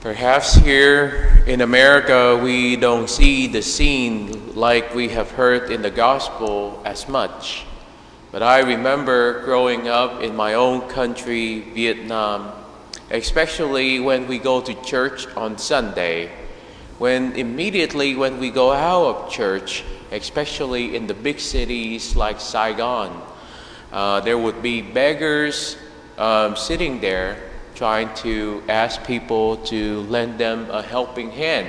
Perhaps here in America we don't see the scene like we have heard in the gospel as much. But I remember growing up in my own country, Vietnam, especially when we go to church on Sunday, when immediately when we go out of church, especially in the big cities like Saigon, there would be beggars sitting there trying to ask people to lend them a helping hand.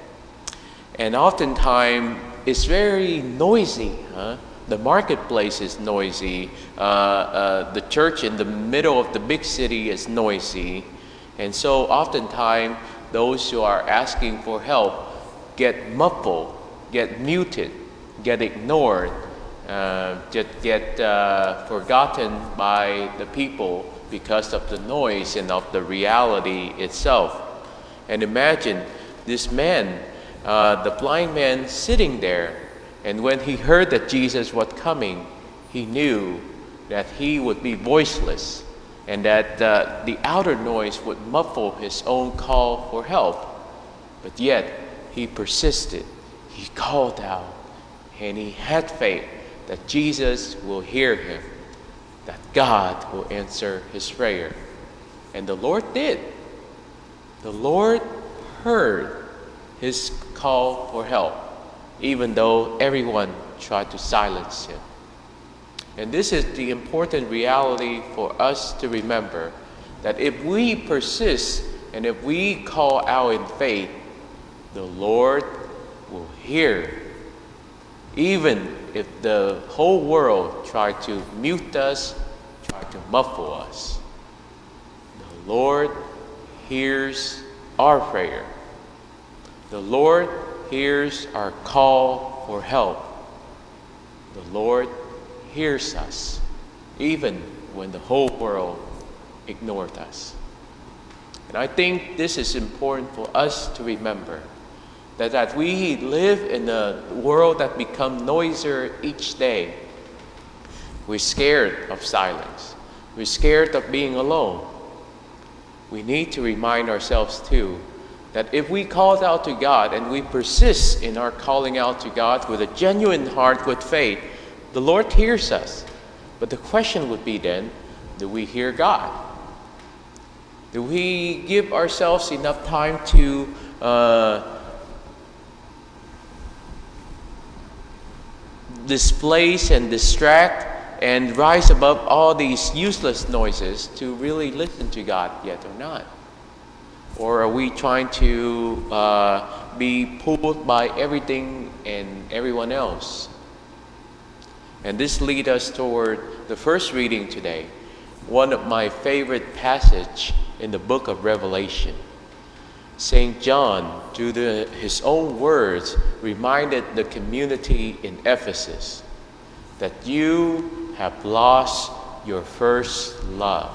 And oftentimes it's very noisy. The marketplace is noisy. The church in the middle of the big city is noisy. And so oftentimes those who are asking for help get muffled, get muted, get ignored, just get forgotten by the people because of the noise and of the reality itself. And imagine this man, the blind man, sitting there, and when he heard that Jesus was coming, he knew that he would be voiceless and that the outer noise would muffle his own call for help. But yet, he persisted, he called out, and he had faith that Jesus will hear him, that God will answer his prayer. And the Lord did. The Lord heard his call for help, even though everyone tried to silence him. And this is the important reality for us to remember, that if we persist and if we call out in faith, the Lord will hear. Even if the whole world tried to mute us, tried to muffle us, the Lord hears our prayer. The Lord hears our call for help. The Lord hears us, even when the whole world ignored us. And I think this is important for us to remember, that we live in a world that becomes noisier each day. We're scared of silence. We're scared of being alone. We need to remind ourselves too that if we call out to God and we persist in our calling out to God with a genuine heart, with faith, the Lord hears us. But the question would be then, do we hear God? Do we give ourselves enough time to displace and distract and rise above all these useless noises to really listen to God yet or not? Or are we trying to be pulled by everything and everyone else? And this leads us toward the first reading today, one of my favorite passages in the book of Revelation. St. John, through his own words, reminded the community in Ephesus that you have lost your first love.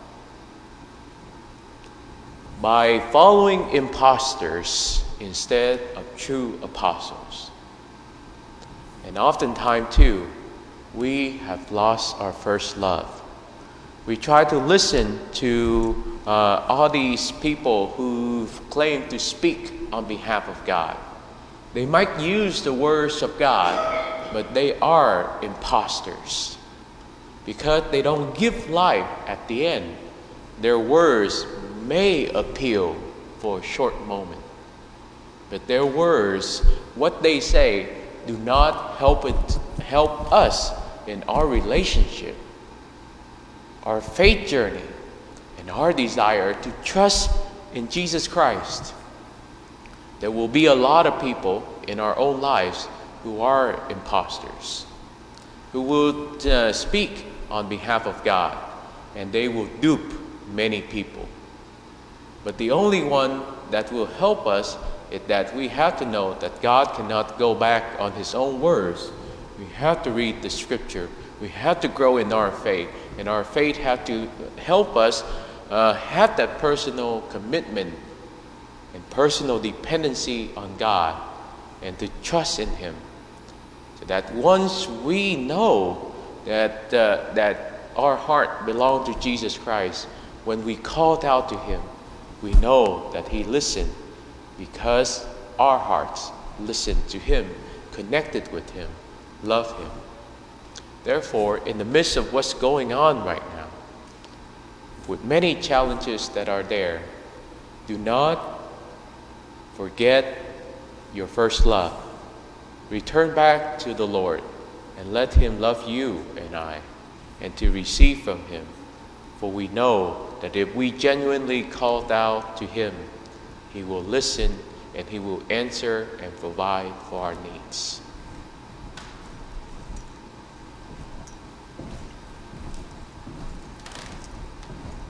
By following impostors instead of true apostles. And oftentimes too, we have lost our first love. We try to listen to all these people who claim to speak on behalf of God. They might use the words of God, but they are imposters because they don't give life at the end. Their words may appeal for a short moment, but their words, what they say, do not help us in our relationship, our faith journey, and our desire to trust in Jesus Christ. There will be a lot of people in our own lives who are imposters, who will speak on behalf of God, and they will dupe many people. But the only one that will help us is that we have to know that God cannot go back on his own words. We have to read the scripture. We have to grow in our faith. And our faith has to help us have that personal commitment and personal dependency on God and to trust in him. So that once we know that our heart belongs to Jesus Christ, when we called out to him, we know that He listened because our hearts listened to Him, connected with Him, love Him. Therefore, in the midst of what's going on right now, with many challenges that are there, do not forget your first love. Return back to the Lord and let Him love you and I, and to receive from Him. For we know that if we genuinely called out to Him, He will listen and He will answer and provide for our needs.